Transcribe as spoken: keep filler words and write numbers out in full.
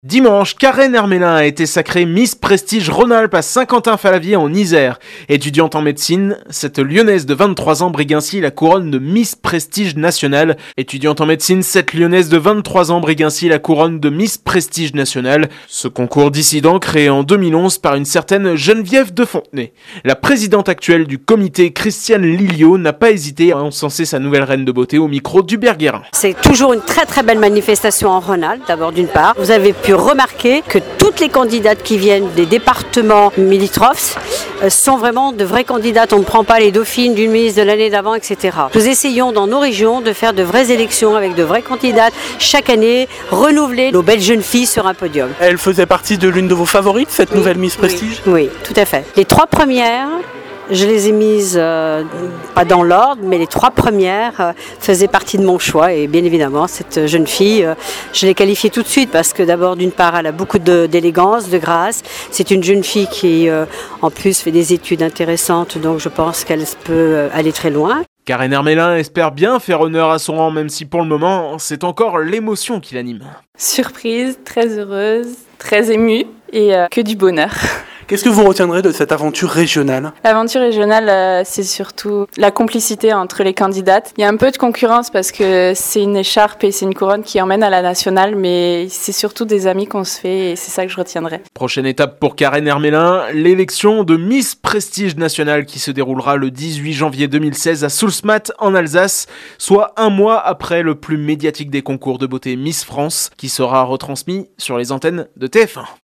Dimanche, Karen Hermélin a été sacrée Miss Prestige Rhône-Alpes à Saint-Quentin-Fallavier en Isère. Étudiante en médecine, cette lyonnaise de vingt-trois ans brigue ainsi la couronne de Miss Prestige nationale. Étudiante en médecine, cette lyonnaise de vingt-trois ans brigue ainsi la couronne de Miss Prestige nationale. Ce concours dissident créé en deux mille onze par une certaine Geneviève de Fontenay. La présidente actuelle du comité, Christiane Lilliot, n'a pas hésité à encenser sa nouvelle reine de beauté au micro d'Hubert Guérin. C'est toujours une très très belle manifestation en Rhône-Alpes, d'abord d'une part. Vous avez pu remarquer que toutes les candidates qui viennent des départements limitrophes sont vraiment de vraies candidates. On ne prend pas les dauphines d'une ministre de l'année d'avant, et cetera. Nous essayons dans nos régions de faire de vraies élections avec de vraies candidates chaque année, renouveler nos belles jeunes filles sur un podium. Elle faisait partie de l'une de vos favorites, cette oui, nouvelle Miss Prestige ? Oui, oui, tout à fait. Les trois premières, je les ai mises, euh, pas dans l'ordre, mais les trois premières euh, faisaient partie de mon choix. Et bien évidemment, cette jeune fille, euh, je l'ai qualifiée tout de suite parce que d'abord, d'une part, elle a beaucoup de, d'élégance, de grâce. C'est une jeune fille qui, euh, en plus, fait des études intéressantes, donc je pense qu'elle peut aller très loin. Karen Hermélin espère bien faire honneur à son rang, même si pour le moment, c'est encore l'émotion qui l'anime. Surprise, très heureuse, très émue et euh, que du bonheur. Qu'est-ce que vous retiendrez de cette aventure régionale ? L'aventure régionale, euh, c'est surtout la complicité entre les candidates. Il y a un peu de concurrence parce que c'est une écharpe et c'est une couronne qui emmène à la nationale, mais c'est surtout des amis qu'on se fait et c'est ça que je retiendrai. Prochaine étape pour Karen Hermélin, l'élection de Miss Prestige nationale qui se déroulera le dix-huit janvier deux mille seize à Soulsmat en Alsace, soit un mois après le plus médiatique des concours de beauté Miss France qui sera retransmis sur les antennes de T F un.